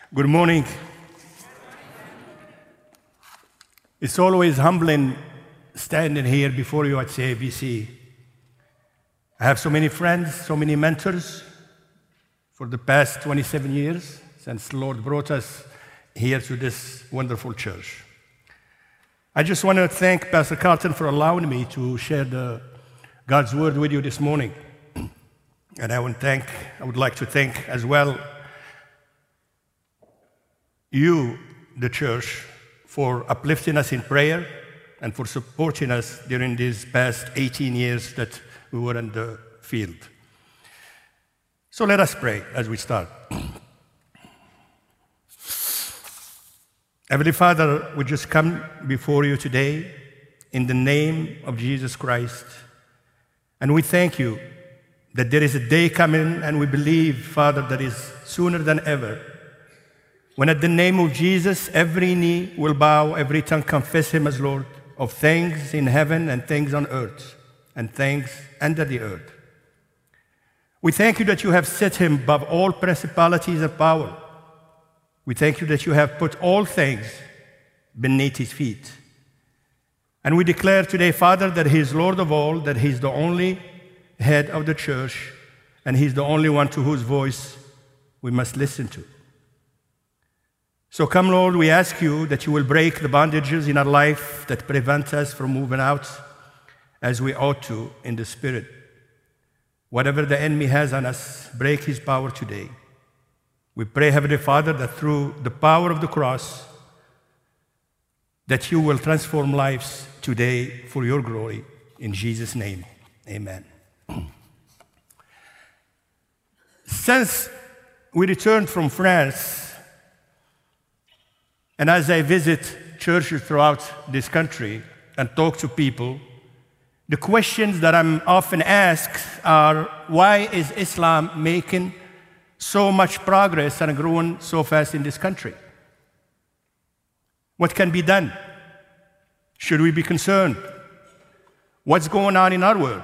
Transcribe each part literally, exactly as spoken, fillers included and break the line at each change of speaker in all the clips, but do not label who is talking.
Good morning. It's always humbling standing here before you at C A B C. I have so many friends, so many mentors for the past twenty-seven years since the Lord brought us here to this wonderful church. I just want to thank Pastor Carlton for allowing me to share the God's word with you this morning. And I would thank, I would like to thank as well you, the church, for uplifting us in prayer and for supporting us during these past eighteen years that we were in the field. So let us pray as we start. Heavenly Father, we just come before you today in the name of Jesus Christ, and we thank you that there is a day coming, and we believe, Father, that is sooner than ever, when at the name of Jesus, every knee will bow, every tongue confess him as Lord of things in heaven and things on earth and things under the earth. We thank you that you have set him above all principalities and power. We thank you that you have put all things beneath his feet. And we declare today, Father, that he is Lord of all, that he is the only head of the church, and he's the only one to whose voice we must listen to. So come, Lord, we ask you that you will break the bondages in our life that prevent us from moving out as we ought to in the Spirit. Whatever the enemy has on us, break his power today. We pray, Heavenly Father, that through the power of the cross, that you will transform lives today for your glory. In Jesus' name, amen. Since we returned from France, and as I visit churches throughout this country and talk to people, the questions that I'm often asked are, why is Islam making so much progress and growing so fast in this country? What can be done? Should we be concerned? What's going on in our world?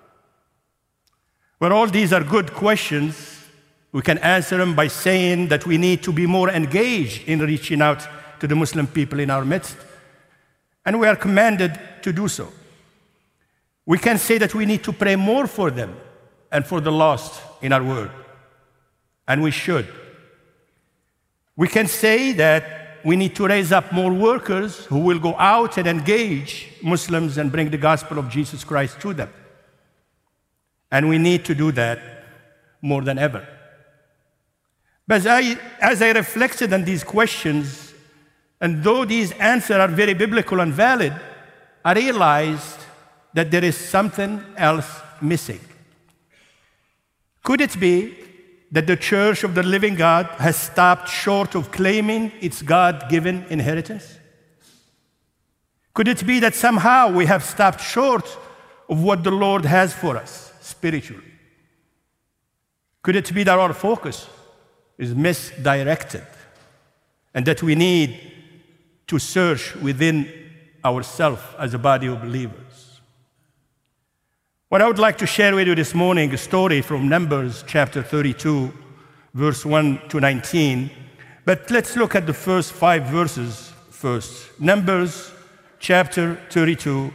Well, all these are good questions. We can answer them by saying that we need to be more engaged in reaching out to the Muslim people in our midst, and we are commanded to do so. We can say that we need to pray more for them and for the lost in our world, and we should. We can say that we need to raise up more workers who will go out and engage Muslims and bring the gospel of Jesus Christ to them. And we need to do that more than ever. But as I, as I reflected on these questions, and though these answers are very biblical and valid, I realized that there is something else missing. Could it be that the Church of the Living God has stopped short of claiming its God-given inheritance? Could it be that somehow we have stopped short of what the Lord has for us spiritually? Could it be that our focus is misdirected and that we need to search within ourselves as a body of believers? What I would like to share with you this morning, a story from Numbers chapter thirty-two, verse one to nineteen. But let's look at the first five verses first. Numbers chapter thirty-two.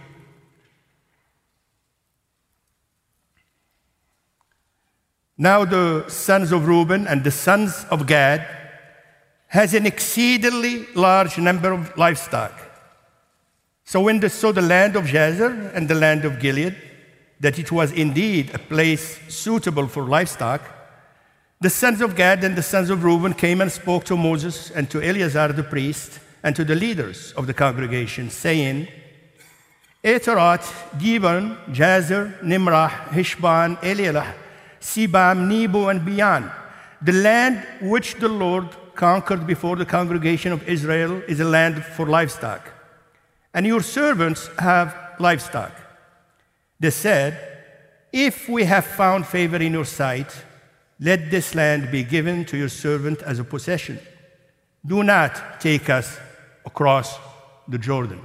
Now the sons of Reuben and the sons of Gad has an exceedingly large number of livestock. So when they saw the land of Jazer and the land of Gilead, that it was indeed a place suitable for livestock, the sons of Gad and the sons of Reuben came and spoke to Moses and to Eleazar the priest and to the leaders of the congregation, saying, Eteroth, Dibon, Jazer, Nimrah, Heshbon, Elilah, Sibam, Nebo, and beyond, the land which the Lord conquered before the congregation of Israel is a land for livestock, and your servants have livestock. They said, if we have found favor in your sight, let this land be given to your servant as a possession. Do not take us across the Jordan.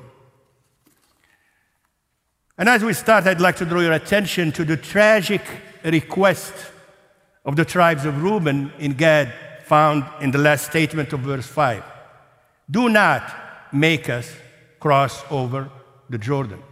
And as we start, I'd like to draw your attention to the tragic request of the tribes of Reuben in Gad found in the last statement of verse five. Do not make us cross over the Jordan.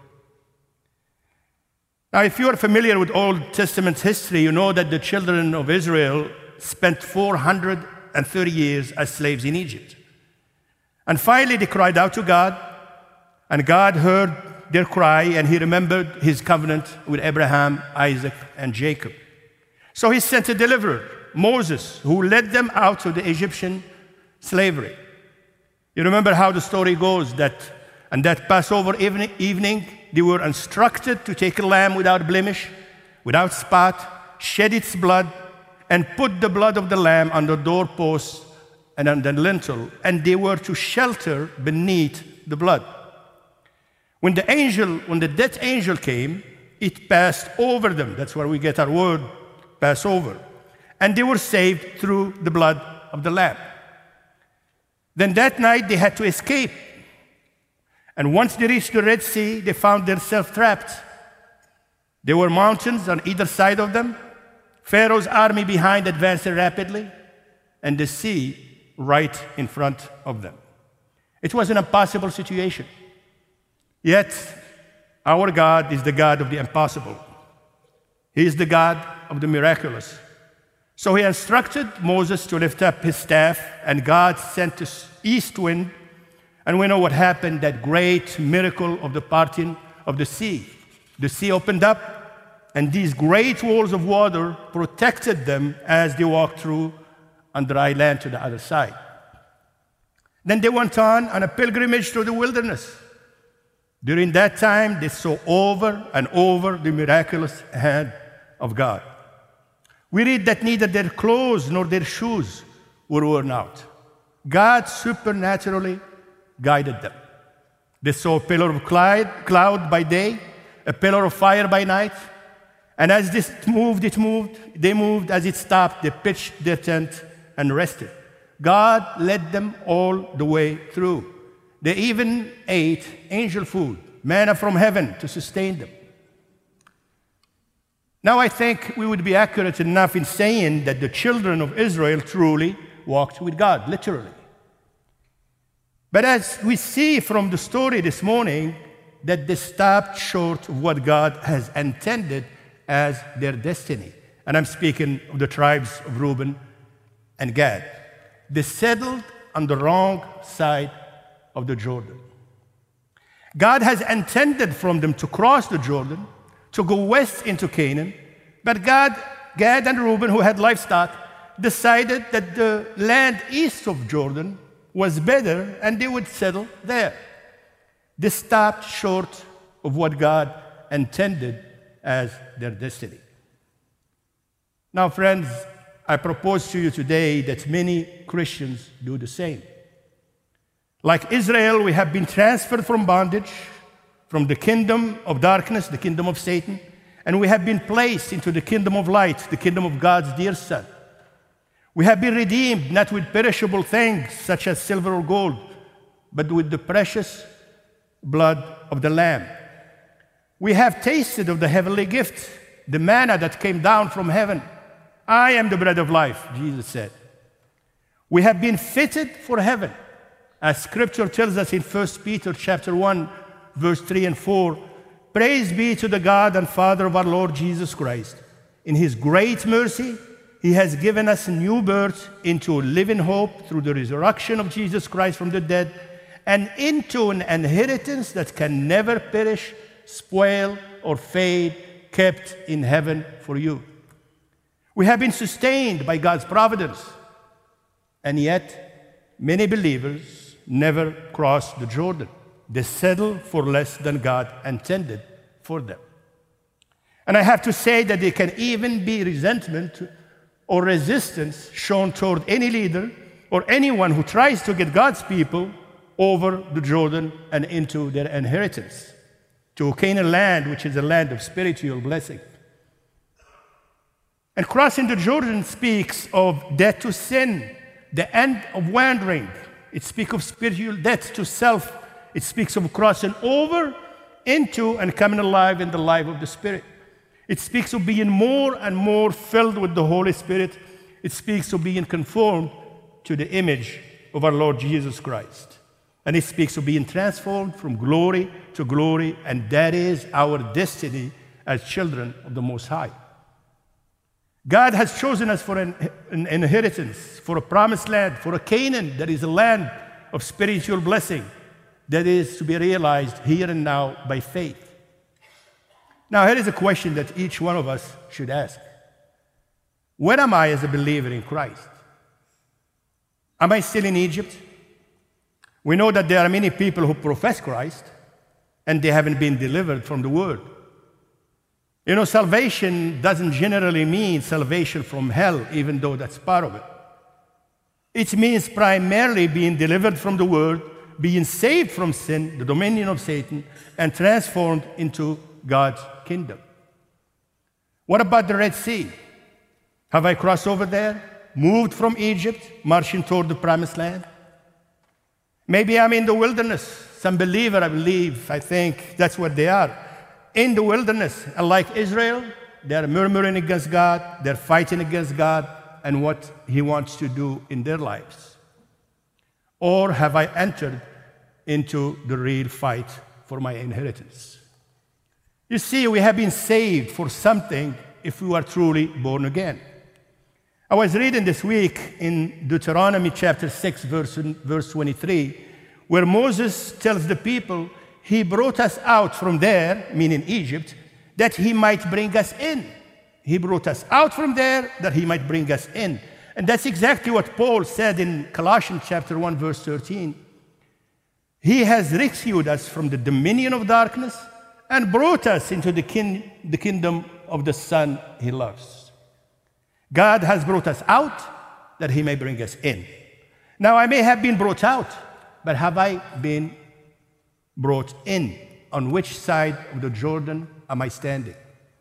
Now, if you are familiar with Old Testament history, you know that the children of Israel spent four hundred thirty years as slaves in Egypt. And finally, they cried out to God, and God heard their cry, and he remembered his covenant with Abraham, Isaac, and Jacob. So he sent a deliverer, Moses, who led them out of the Egyptian slavery. You remember how the story goes, that on that Passover evening, evening, they were instructed to take a lamb without blemish, without spot, shed its blood, and put the blood of the lamb on the doorpost and on the lintel, and they were to shelter beneath the blood. When the angel, when the death angel came, it passed over them. That's where we get our word, Passover. And they were saved through the blood of the lamb. Then that night they had to escape. And once they reached the Red Sea, they found themselves trapped. There were mountains on either side of them, Pharaoh's army behind advancing rapidly, and the sea right in front of them. It was an impossible situation. Yet, our God is the God of the impossible. He is the God of the miraculous. So he instructed Moses to lift up his staff, and God sent the east wind. And we know what happened, that great miracle of the parting of the sea. The sea opened up, and these great walls of water protected them as they walked through on dry land to the other side. Then they went on on a pilgrimage through the wilderness. During that time, they saw over and over the miraculous hand of God. We read that neither their clothes nor their shoes were worn out. God supernaturally guided them. They saw a pillar of cloud by day, a pillar of fire by night, and as this moved, it moved, they moved. As it stopped, they pitched their tent and rested. God led them all the way through. They even ate angel food, manna from heaven, to sustain them. Now, I think we would be accurate enough in saying that the children of Israel truly walked with God, literally. But as we see from the story this morning, that they stopped short of what God has intended as their destiny. And I'm speaking of the tribes of Reuben and Gad. They settled on the wrong side of the Jordan. God has intended from them to cross the Jordan, to go west into Canaan, but God, Gad and Reuben, who had livestock, decided that the land east of Jordan was better and they would settle there. They stopped short of what God intended as their destiny. Now, friends, I propose to you today that many Christians do the same. Like Israel, we have been transferred from bondage, from the kingdom of darkness, the kingdom of Satan, and we have been placed into the kingdom of light, the kingdom of God's dear Son. We have been redeemed not with perishable things such as silver or gold, but with the precious blood of the Lamb. We have tasted of the heavenly gift, the manna that came down from heaven. I am the bread of life, Jesus said. We have been fitted for heaven, as Scripture tells us in First Peter chapter one, verse three and four. Praise be to the God and Father of our Lord Jesus Christ. In his great mercy, he has given us a new birth into a living hope through the resurrection of Jesus Christ from the dead, and into an inheritance that can never perish, spoil, or fade, kept in heaven for you. We have been sustained by God's providence, and yet many believers never cross the Jordan. They settle for less than God intended for them. And I have to say that there can even be resentment or resistance shown toward any leader or anyone who tries to get God's people over the Jordan and into their inheritance, to Canaan land, which is a land of spiritual blessing. And crossing the Jordan speaks of death to sin, the end of wandering. It speaks of spiritual death to self. It speaks of crossing over into and coming alive in the life of the Spirit. It speaks of being more and more filled with the Holy Spirit. It speaks of being conformed to the image of our Lord Jesus Christ. And it speaks of being transformed from glory to glory, and that is our destiny as children of the Most High. God has chosen us for an, an inheritance, for a promised land, for a Canaan that is a land of spiritual blessing that is to be realized here and now by faith. Now, here is a question that each one of us should ask. Where am I as a believer in Christ? Am I still in Egypt? We know that there are many people who profess Christ, and they haven't been delivered from the Word. You know, salvation doesn't generally mean salvation from hell, even though that's part of it. It means primarily being delivered from the Word, being saved from sin, the dominion of Satan, and transformed into God's kingdom. What about the Red Sea? Have I crossed over there, moved from Egypt, marching toward the promised land? Maybe I'm in the wilderness. Some believer, I believe, I think that's what they are. In the wilderness, and like Israel, they're murmuring against God, they're fighting against God and what He wants to do in their lives. Or have I entered into the real fight for my inheritance? You see, we have been saved for something if we are truly born again. I was reading this week in Deuteronomy chapter six, verse, verse twenty-three, where Moses tells the people, He brought us out from there, meaning Egypt, that He might bring us in. He brought us out from there that He might bring us in. And that's exactly what Paul said in Colossians chapter one, verse thirteen. He has rescued us from the dominion of darkness and brought us into the, kin- the kingdom of the Son He loves. God has brought us out that He may bring us in. Now, I may have been brought out, but have I been brought in? On which side of the Jordan am I standing?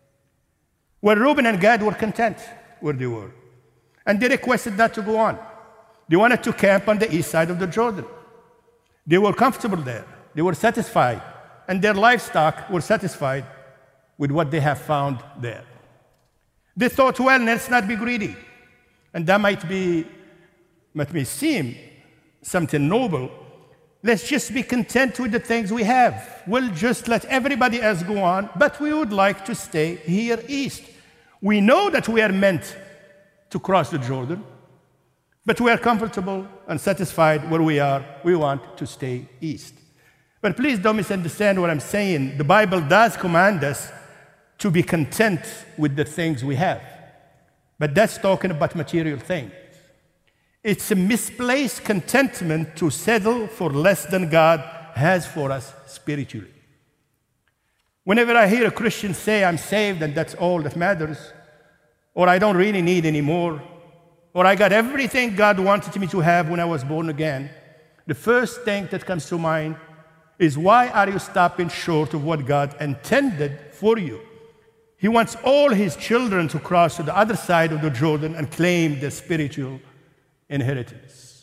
Well, Reuben and Gad were content where they were, and they requested not to go on. They wanted to camp on the east side of the Jordan. They were comfortable there. They were satisfied, and their livestock were satisfied with what they have found there. They thought, well, let's not be greedy. And that might be, might may seem something noble. Let's just be content with the things we have. We'll just let everybody else go on, but we would like to stay here east. We know that we are meant to cross the Jordan, but we are comfortable and satisfied where we are. We want to stay east. But please don't misunderstand what I'm saying. The Bible does command us to be content with the things we have. But that's talking about material things. It's a misplaced contentment to settle for less than God has for us spiritually. Whenever I hear a Christian say, I'm saved and that's all that matters, or I don't really need anymore, or I got everything God wanted me to have when I was born again, the first thing that comes to mind is, why are you stopping short of what God intended for you? He wants all His children to cross to the other side of the Jordan and claim their spiritual inheritance.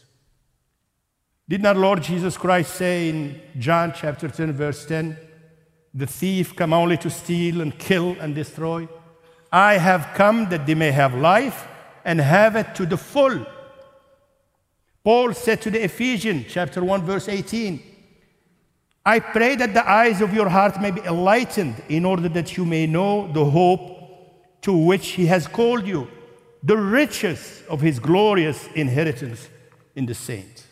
Did not Lord Jesus Christ say in John chapter ten, verse ten, the thief come only to steal and kill and destroy? I have come that they may have life and have it to the full. Paul said to the Ephesians chapter one, verse eighteen, I pray that the eyes of your heart may be enlightened in order that you may know the hope to which He has called you, the riches of His glorious inheritance in the saints.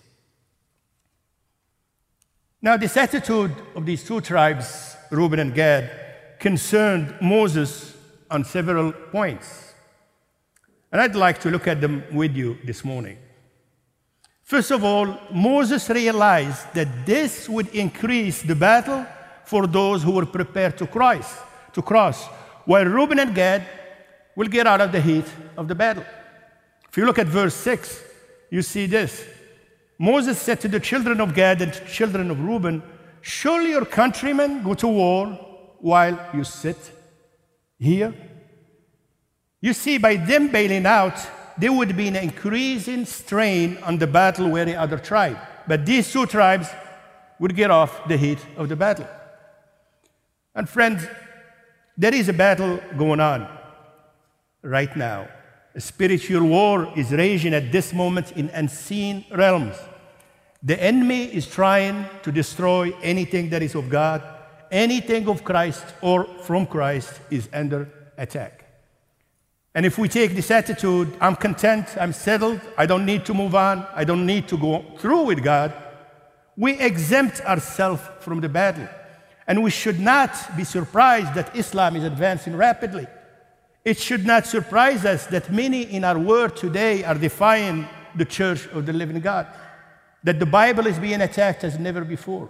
Now, this attitude of these two tribes, Reuben and Gad, concerned Moses on several points. And I'd like to look at them with you this morning. First of all, Moses realized that this would increase the battle for those who were prepared to cross, to cross, while Reuben and Gad will get out of the heat of the battle. If you look at verse six, you see this. Moses said to the children of Gad and children of Reuben, surely your countrymen go to war while you sit here? You see, by them bailing out, there would be an increasing strain on the battle-weary other tribe. But these two tribes would get off the heat of the battle. And friends, there is a battle going on right now. A spiritual war is raging at this moment in unseen realms. The enemy is trying to destroy anything that is of God. Anything of Christ or from Christ is under attack. And if we take this attitude, I'm content, I'm settled, I don't need to move on, I don't need to go through with God, we exempt ourselves from the battle. And we should not be surprised that Islam is advancing rapidly. It should not surprise us that many in our world today are defying the church of the living God, that the Bible is being attacked as never before.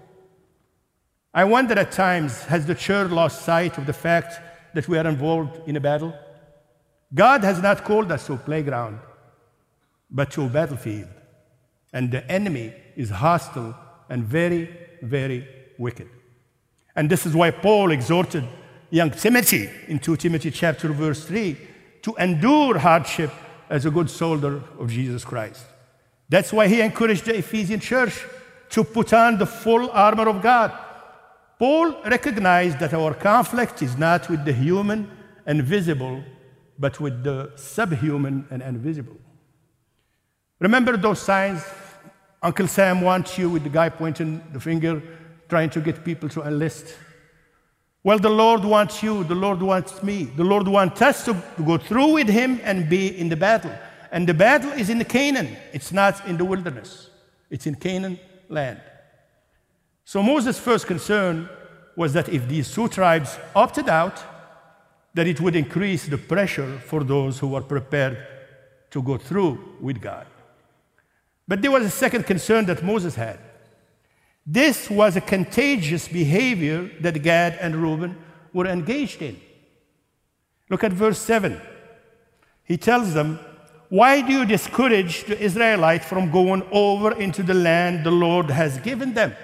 I wonder at times, has the church lost sight of the fact that we are involved in a battle? God has not called us to a playground, but to a battlefield. And the enemy is hostile and very, very wicked. And this is why Paul exhorted young Timothy in Second Timothy chapter verse three to endure hardship as a good soldier of Jesus Christ. That's why he encouraged the Ephesian church to put on the full armor of God. Paul recognized that our conflict is not with the human and visible, but with the subhuman and invisible. Remember those signs? Uncle Sam wants you with the guy pointing the finger, trying to get people to enlist. Well, the Lord wants you, the Lord wants me. The Lord wants us to go through with him and be in the battle. And the battle is in the Canaan. It's not in the wilderness. It's in Canaan land. So Moses' first concern was that if these two tribes opted out, that it would increase the pressure for those who were prepared to go through with God. But there was a second concern that Moses had. This was a contagious behavior that Gad and Reuben were engaged in. Look at verse seven. He tells them, "Why do you discourage the Israelites from going over into the land the Lord has given them?"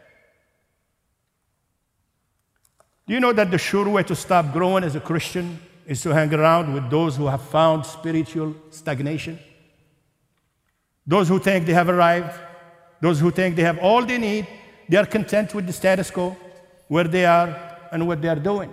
Do you know that the sure way to stop growing as a Christian is to hang around with those who have found spiritual stagnation? Those who think they have arrived, those who think they have all they need, they are content with the status quo, where they are and what they are doing.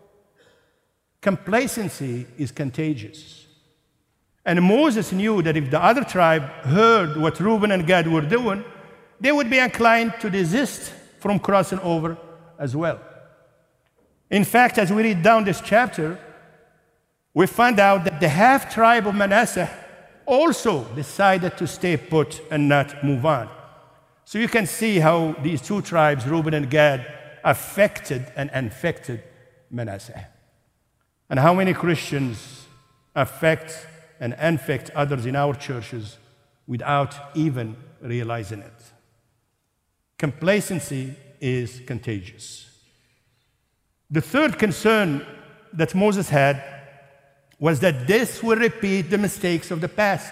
Complacency is contagious. And Moses knew that if the other tribe heard what Reuben and Gad were doing, they would be inclined to desist from crossing over as well. In fact, as we read down this chapter, we find out that the half tribe of Manasseh also decided to stay put and not move on. So you can see how these two tribes, Reuben and Gad, affected and infected Manasseh. And how many Christians affect and infect others in our churches without even realizing it. Complacency is contagious. The third concern that Moses had was that this will repeat the mistakes of the past.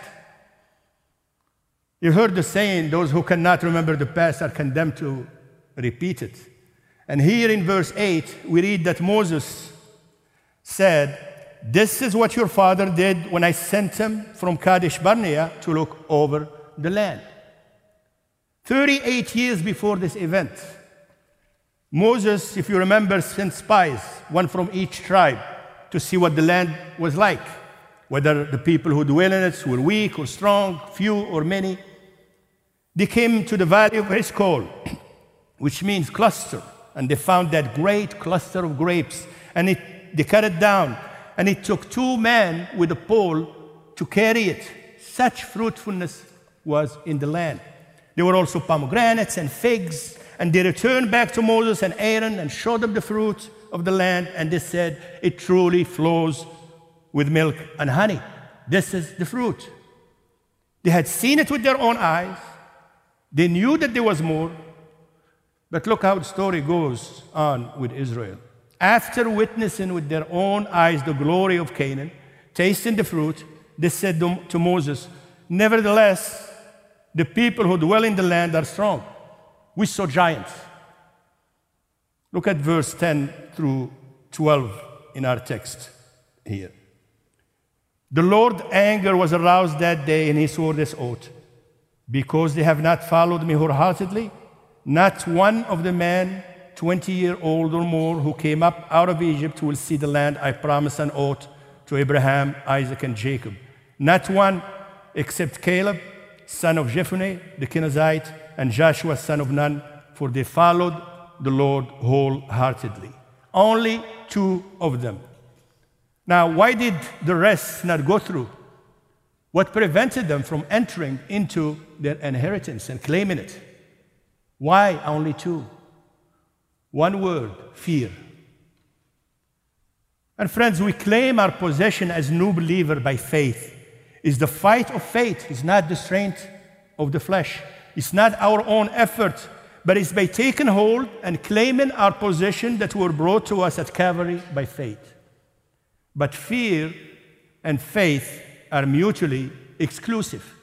You heard the saying, those who cannot remember the past are condemned to repeat it. And here in verse eight, we read that Moses said, "This is what your father did when I sent him from Kadesh Barnea to look over the land." thirty-eight years before this event, Moses, if you remember, sent spies, one from each tribe, to see what the land was like, whether the people who dwell in it were weak or strong, few or many. They came to the valley of Eshcol, which means cluster, and they found that great cluster of grapes, and it, they cut it down, and it took two men with a pole to carry it. Such fruitfulness was in the land. There were also pomegranates and figs, and they returned back to Moses and Aaron and showed them the fruit of the land, and they said, "It truly flows with milk and honey." This is the fruit. They had seen it with their own eyes. They knew that there was more. But look how the story goes on with Israel. After witnessing with their own eyes the glory of Canaan, tasting the fruit, they said to Moses, "Nevertheless, the people who dwell in the land are strong. We saw giants." Look at verse ten through twelve in our text here. "The Lord's anger was aroused that day, and he swore this oath, because they have not followed me wholeheartedly, not one of the men twenty years old or more who came up out of Egypt will see the land I promised an oath to Abraham, Isaac, and Jacob, Not one except Caleb, son of Jephunneh, the Kenizzite, and Joshua, son of Nun, for they followed the Lord wholeheartedly. Only two of them. Now, why did the rest not go through? What prevented them from entering into their inheritance and claiming it? Why only two? One word, fear. And friends, we claim our possession as new believer by faith. It's the fight of faith. It's not the strength of the flesh. It's not our own effort, but it's by taking hold and claiming our possession that were brought to us at Calvary by faith. But fear and faith are mutually exclusive.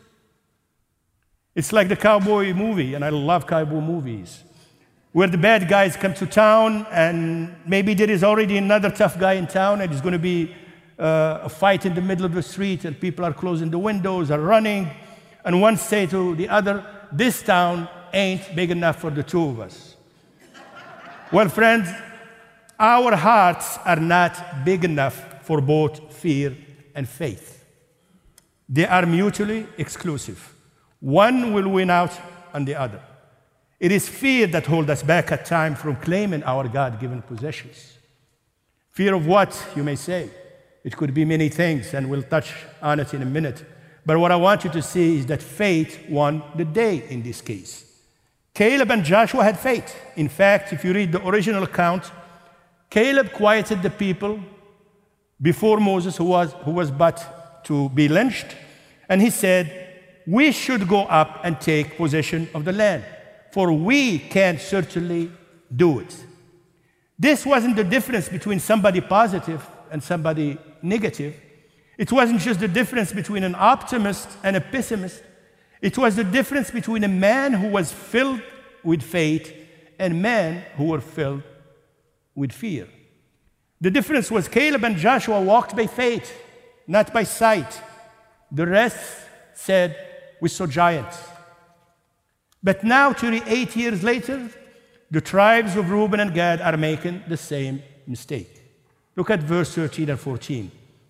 It's like the cowboy movie, and I love cowboy movies, where the bad guys come to town, and maybe there is already another tough guy in town, and it's going to be uh, a fight in the middle of the street, and people are closing the windows, are running, and one say to the other, "This town ain't big enough for the two of us." Well, friends, our hearts are not big enough for both fear and faith. They are mutually exclusive. One will win out on the other. It is fear that holds us back at times from claiming our God-given possessions. Fear of what, you may say? It could be many things, and we'll touch on it in a minute. But what I want you to see is that faith won the day in this case. Caleb and Joshua had faith. In fact, if you read the original account, Caleb quieted the people before Moses, who was, who was but to be lynched, and he said, "We should go up and take possession of the land, for we can certainly do it." This wasn't the difference between somebody positive and somebody negative. It wasn't just the difference between an optimist and a pessimist. It was the difference between a man who was filled with faith and men who were filled with fear. The difference was Caleb and Joshua walked by faith, not by sight. The rest said, "We saw giants." But now, thirty-eight years later, the tribes of Reuben and Gad are making the same mistake. Look at verse thirteen and fourteen.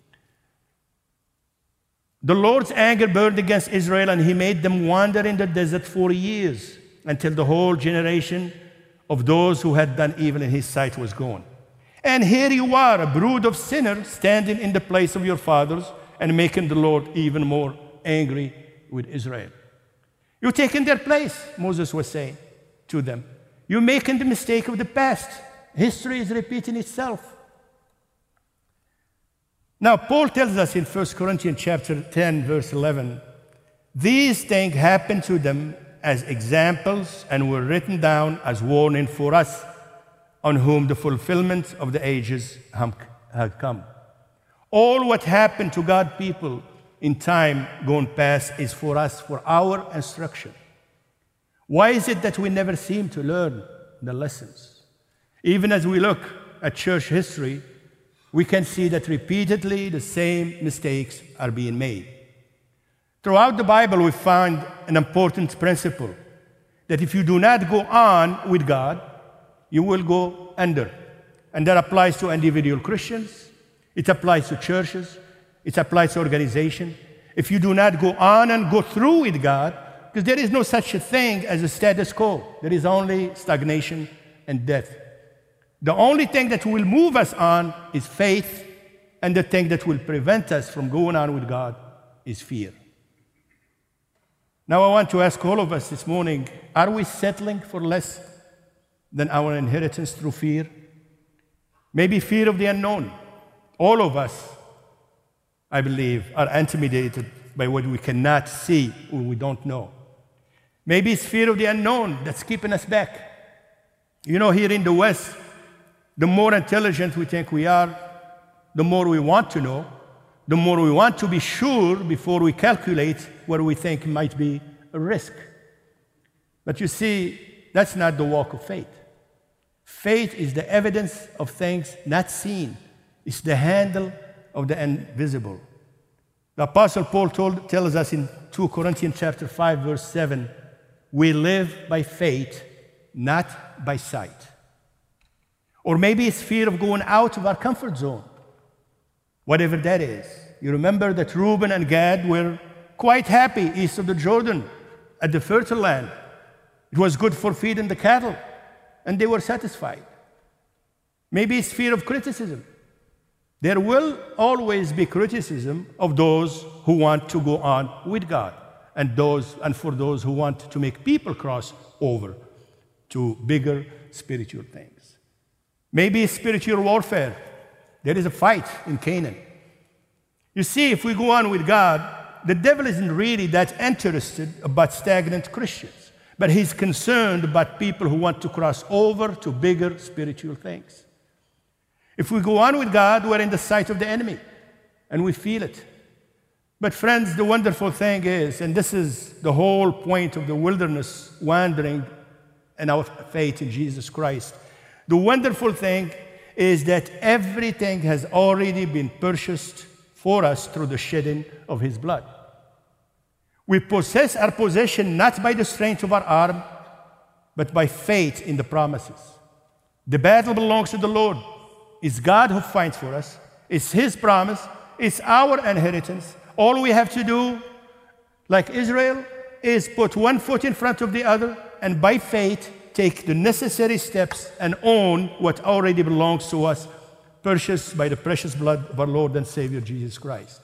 The Lord's anger burned against Israel, and he made them wander in the desert forty years, until the whole generation of those who had done evil in his sight was gone. And here you are, a brood of sinners, standing in the place of your fathers, and making the Lord even more angry with Israel. You're taking their place, Moses was saying to them. You're making the mistake of the past. History is repeating itself. Now, Paul tells us in First Corinthians chapter ten, verse eleven, these things happened to them as examples and were written down as warning for us, on whom the fulfillment of the ages have come. All what happened to God's people in time gone past is for us, for our instruction. Why is it that we never seem to learn the lessons? Even as we look at church history, we can see that repeatedly the same mistakes are being made. Throughout the Bible, we find an important principle, that if you do not go on with God, you will go under. And that applies to individual Christians. It applies to churches. It applies to organizations. If you do not go on and go through with God, because there is no such a thing as a status quo. There is only stagnation and death. The only thing that will move us on is faith, and the thing that will prevent us from going on with God is fear. Now I want to ask all of us this morning, are we settling for less than our inheritance through fear? Maybe fear of the unknown. All of us, I believe, are intimidated by what we cannot see or we don't know. Maybe it's fear of the unknown that's keeping us back. You know, here in the West, the more intelligent we think we are, the more we want to know, the more we want to be sure before we calculate what we think might be a risk. But you see, that's not the walk of faith. Faith is the evidence of things not seen. It's the handle of the invisible. The Apostle Paul told, tells us in Second Corinthians chapter five, verse seven, we live by faith, not by sight. Or maybe it's fear of going out of our comfort zone, whatever that is. You remember that Reuben and Gad were quite happy east of the Jordan at the fertile land. It was good for feeding the cattle, and they were satisfied. Maybe it's fear of criticism. There will always be criticism of those who want to go on with God, and those and for those who want to make people cross over to bigger spiritual things. Maybe spiritual warfare. There is a fight in Canaan. You see, if we go on with God, the devil isn't really that interested about stagnant Christians, but he's concerned about people who want to cross over to bigger spiritual things. If we go on with God, we're in the sight of the enemy, and we feel it. But friends, the wonderful thing is, and this is the whole point of the wilderness wandering and our faith in Jesus Christ, the wonderful thing is that everything has already been purchased for us through the shedding of his blood. We possess our possession not by the strength of our arm, but by faith in the promises. The battle belongs to the Lord. It's God who fights for us. It's his promise. It's our inheritance. All we have to do, like Israel, is put one foot in front of the other, and by faith, take the necessary steps and own what already belongs to us, purchased by the precious blood of our Lord and Savior, Jesus Christ.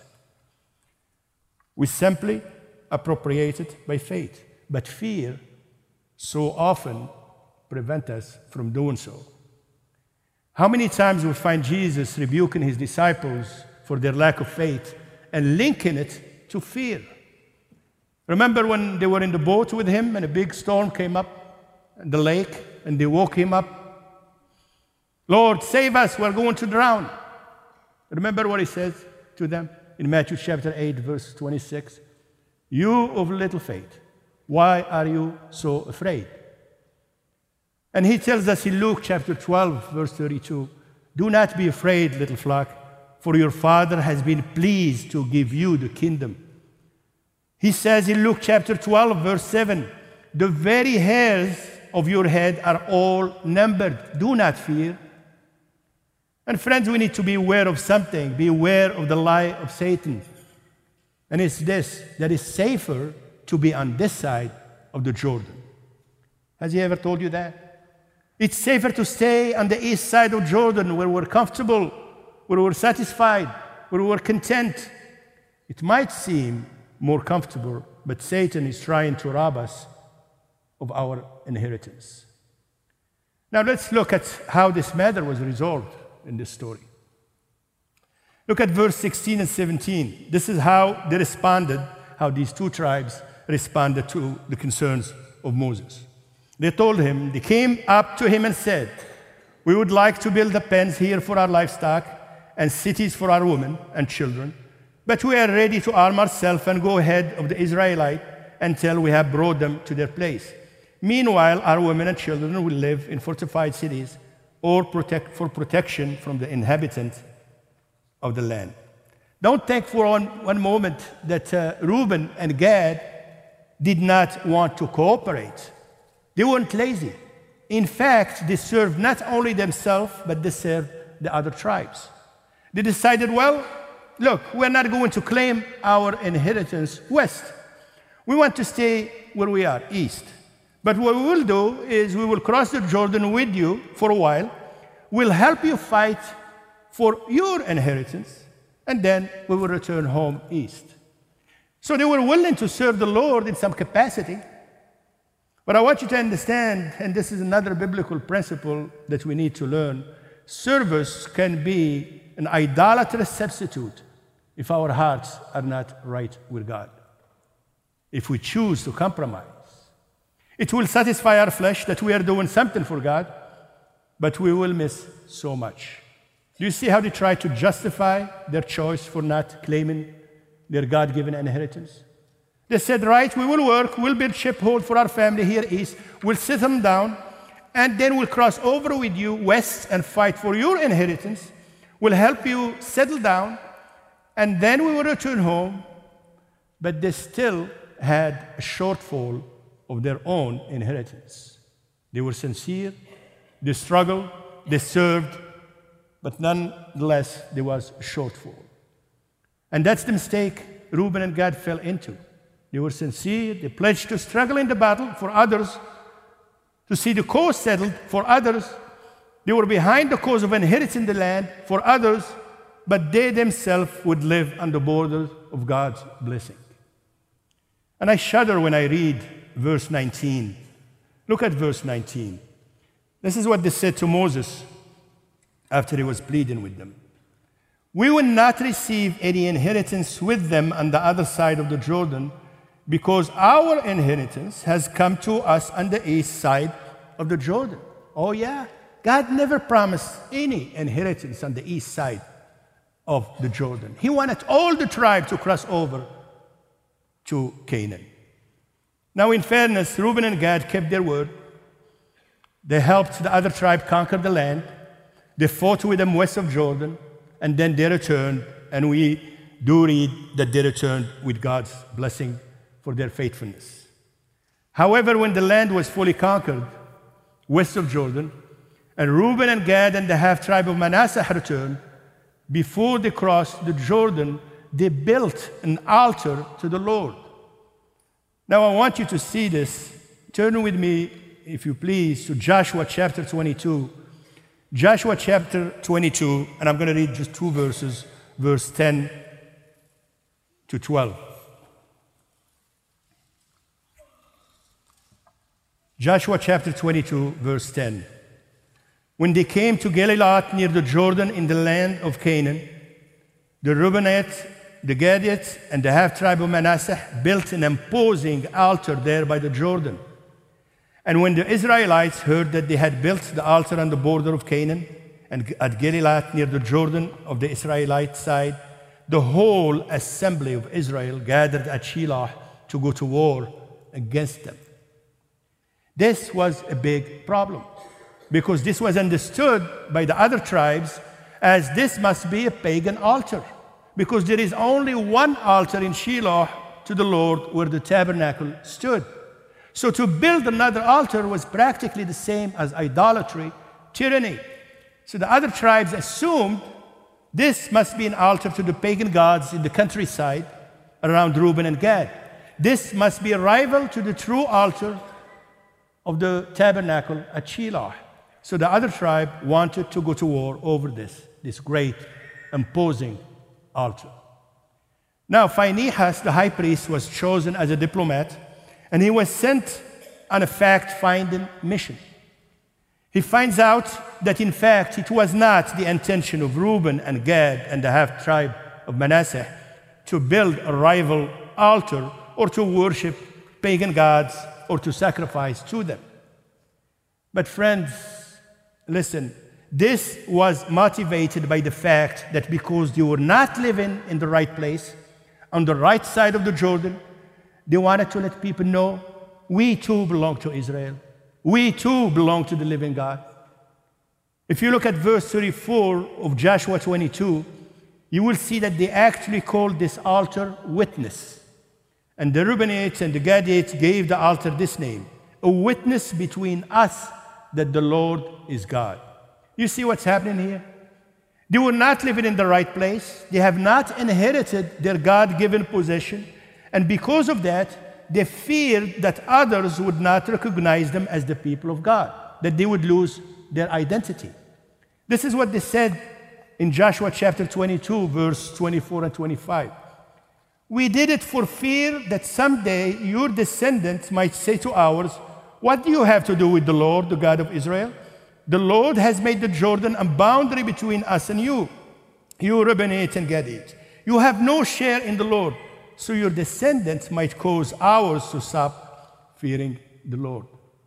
We simply appropriate it by faith, but fear so often prevents us from doing so. How many times we find Jesus rebuking his disciples for their lack of faith and linking it to fear? Remember when they were in the boat with him and a big storm came up in the lake and they woke him up? Lord, save us, we're going to drown. Remember what he says to them in Matthew chapter eight, verse twenty-six? You of little faith, why are you so afraid? And he tells us in Luke chapter twelve, verse thirty-two, do not be afraid, little flock, for your Father has been pleased to give you the kingdom. He says in Luke chapter twelve, verse seven, the very hairs of your head are all numbered. Do not fear. And friends, we need to be aware of something. Be aware of the lie of Satan. And it's this, that it's safer to be on this side of the Jordan. Has he ever told you that? It's safer to stay on the east side of Jordan where we're comfortable, where we're satisfied, where we're content. It might seem more comfortable, but Satan is trying to rob us of our inheritance. Now let's look at how this matter was resolved in this story. Look at verse sixteen and seventeen. This is how they responded, how these two tribes responded to the concerns of Moses. They told him, they came up to him and said, we would like to build the pens here for our livestock and cities for our women and children, but we are ready to arm ourselves and go ahead of the Israelite until we have brought them to their place. Meanwhile, our women and children will live in fortified cities or protect, for protection from the inhabitants of the land. Don't think for one, one moment that uh, Reuben and Gad did not want to cooperate. They weren't lazy. In fact, they served not only themselves, but they served the other tribes. They decided, well, look, we're not going to claim our inheritance west. We want to stay where we are, east. But what we will do is we will cross the Jordan with you for a while. We'll help you fight for your inheritance, and then we will return home east. So they were willing to serve the Lord in some capacity. But I want you to understand, and this is another biblical principle that we need to learn, service can be an idolatrous substitute if our hearts are not right with God. If we choose to compromise, it will satisfy our flesh that we are doing something for God, but we will miss so much. Do you see how they try to justify their choice for not claiming their God-given inheritance? They said, right, we will work, we'll build shiphold for our family here east, we'll sit them down, and then we'll cross over with you west and fight for your inheritance. We'll help you settle down, and then we will return home. But they still had a shortfall of their own inheritance. They were sincere, they struggled, they served, but nonetheless, there was a shortfall. And that's the mistake Reuben and Gad fell into. They were sincere. They pledged to struggle in the battle for others, to see the cause settled for others. They were behind the cause of inheriting the land for others, but they themselves would live on the borders of God's blessing. And I shudder when I read verse nineteen. Look at verse nineteen. This is what they said to Moses after he was pleading with them. We will not receive any inheritance with them on the other side of the Jordan, because our inheritance has come to us on the east side of the Jordan. Oh yeah, God never promised any inheritance on the east side of the Jordan. He wanted all the tribe to cross over to Canaan. Now, in fairness, Reuben and Gad kept their word. They helped the other tribe conquer the land. They fought with them west of Jordan, and then they returned, and we do read that they returned with God's blessing for their faithfulness. However, when the land was fully conquered, west of Jordan, and Reuben and Gad and the half-tribe of Manasseh returned, before they crossed the Jordan, they built an altar to the Lord. Now, I want you to see this. Turn with me, if you please, to Joshua chapter twenty-two. Joshua chapter twenty-two, and I'm going to read just two verses, verse ten to twelve. Joshua chapter twenty-two, verse ten. When they came to Geliloth near the Jordan in the land of Canaan, the Reubenites, the Gadites, and the half-tribe of Manasseh built an imposing altar there by the Jordan. And when the Israelites heard that they had built the altar on the border of Canaan and at Geliloth near the Jordan of the Israelite side, the whole assembly of Israel gathered at Shiloh to go to war against them. This was a big problem, because this was understood by the other tribes as this must be a pagan altar, because there is only one altar in Shiloh to the Lord where the tabernacle stood. So to build another altar was practically the same as idolatry, tyranny. So the other tribes assumed this must be an altar to the pagan gods in the countryside around Reuben and Gad. This must be a rival to the true altar of the tabernacle at Shiloh. So the other tribe wanted to go to war over this, this great, imposing altar. Now, Phinehas, the high priest, was chosen as a diplomat, and he was sent on a fact-finding mission. He finds out that, in fact, it was not the intention of Reuben and Gad and the half-tribe of Manasseh to build a rival altar or to worship pagan gods or to sacrifice to them. But friends, listen, this was motivated by the fact that because they were not living in the right place, on the right side of the Jordan, they wanted to let people know, we too belong to Israel. We too belong to the living God. If you look at verse thirty-four of Joshua twenty-two, you will see that they actually called this altar Witness. And the Reubenites and the Gadites gave the altar this name, a witness between us that the Lord is God. You see what's happening here? They were not living in the right place. They have not inherited their God-given possession. And because of that, they feared that others would not recognize them as the people of God, that they would lose their identity. This is what they said in Joshua chapter twenty-two, verse twenty-four and twenty-five. We did it for fear that someday your descendants might say to ours, what do you have to do with the Lord, the God of Israel? The Lord has made the Jordan a boundary between us and you, you Reubenites and Gadites. You have no share in the Lord, so your descendants might cause ours to stop fearing the Lord.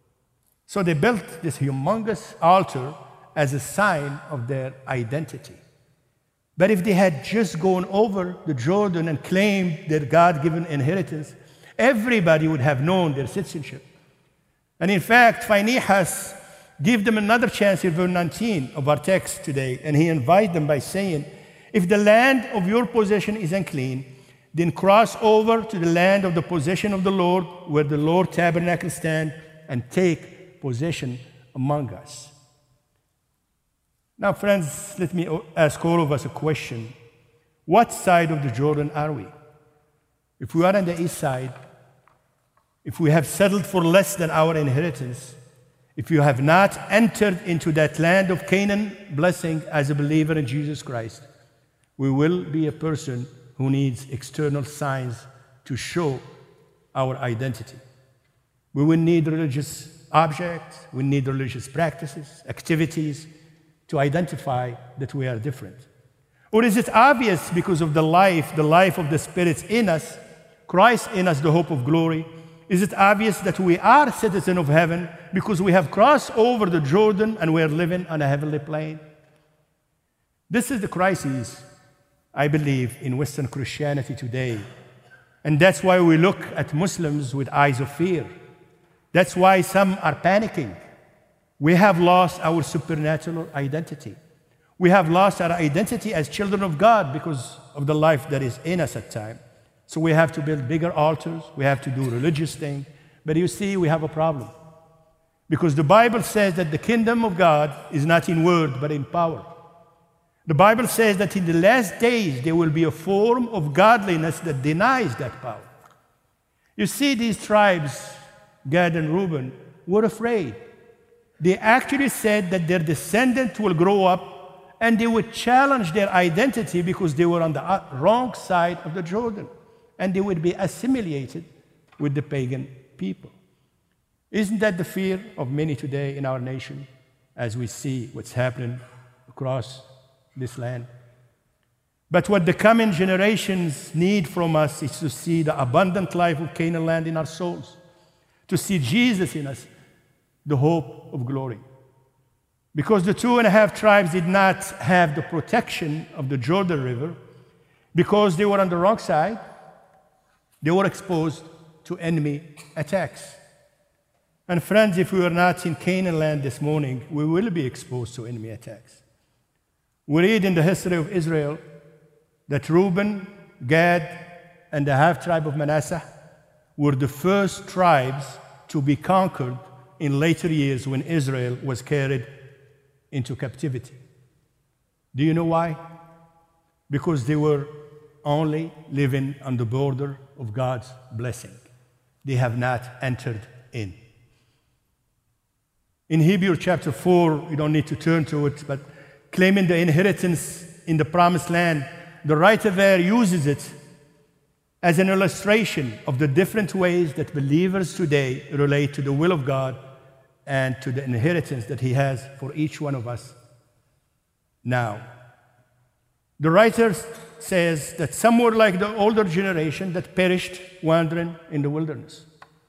So they built this humongous altar as a sign of their identity. But if they had just gone over the Jordan and claimed their God-given inheritance, everybody would have known their citizenship. And in fact, Phinehas gave them another chance in verse nineteen of our text today, and he invited them by saying, if the land of your possession is unclean, then cross over to the land of the possession of the Lord, where the Lord tabernacle stands, and take possession among us. Now, friends, let me ask all of us a question. What side of the Jordan are we? If we are on the east side, if we have settled for less than our inheritance, if you have not entered into that land of Canaan blessing as a believer in Jesus Christ, we will be a person who needs external signs to show our identity. We will need religious objects, we need religious practices, activities to identify that we are different. Or is it obvious because of the life, the life of the Spirit in us, Christ in us, the hope of glory? Is it obvious that we are citizens of heaven because we have crossed over the Jordan and we are living on a heavenly plane? This is the crisis, I believe, in Western Christianity today. And that's why we look at Muslims with eyes of fear. That's why some are panicking. We have lost our supernatural identity. We have lost our identity as children of God because of the life that is in us at times. So we have to build bigger altars. We have to do religious things. But you see, we have a problem. Because the Bible says that the kingdom of God is not in word, but in power. The Bible says that in the last days, there will be a form of godliness that denies that power. You see, these tribes, Gad and Reuben, were afraid. They actually said that their descendants will grow up and they would challenge their identity because they were on the wrong side of the Jordan. And they would be assimilated with the pagan people. Isn't that the fear of many today in our nation as we see what's happening across this land? But what the coming generations need from us is to see the abundant life of Canaan land in our souls, to see Jesus in us, the hope of glory. Because the two and a half tribes did not have the protection of the Jordan River, because they were on the wrong side, they were exposed to enemy attacks. And friends, if we are not in Canaan land this morning, we will be exposed to enemy attacks. We read in the history of Israel that Reuben, Gad, and the half-tribe of Manasseh were the first tribes to be conquered in later years when Israel was carried into captivity. Do you know why? Because they were only living on the border of God's blessing. They have not entered in. In Hebrews chapter four, you don't need to turn to it, but claiming the inheritance in the promised land, the writer there uses it as an illustration of the different ways that believers today relate to the will of God and to the inheritance that He has for each one of us now. The writer says that some were like the older generation that perished wandering in the wilderness,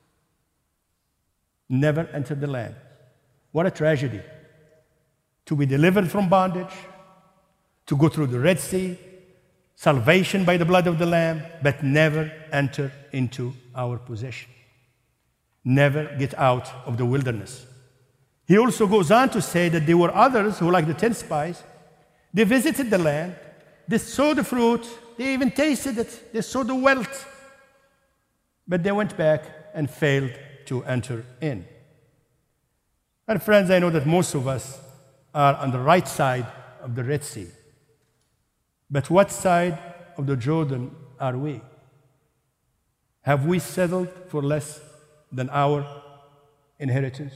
never entered the land. What a tragedy. To be delivered from bondage, to go through the Red Sea, salvation by the blood of the Lamb, but never enter into our possession. Never get out of the wilderness. He also goes on to say that there were others who, like the ten spies, they visited the land, they saw the fruit, they even tasted it, they saw the wealth, but they went back and failed to enter in. And friends, I know that most of us are on the right side of the Red Sea. But what side of the Jordan are we? Have we settled for less than our inheritance?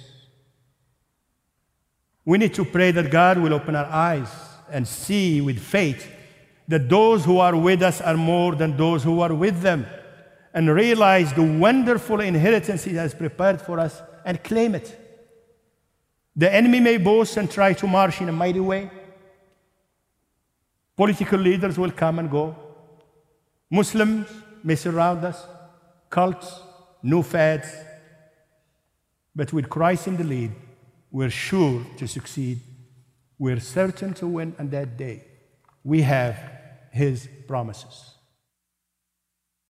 We need to pray that God will open our eyes and see with faith that those who are with us are more than those who are with them, and realize the wonderful inheritance He has prepared for us and claim it. The enemy may boast and try to march in a mighty way. Political leaders will come and go. Muslims may surround us, cults, new fads. But with Christ in the lead, we're sure to succeed. We're certain to win on that day. We have His promises.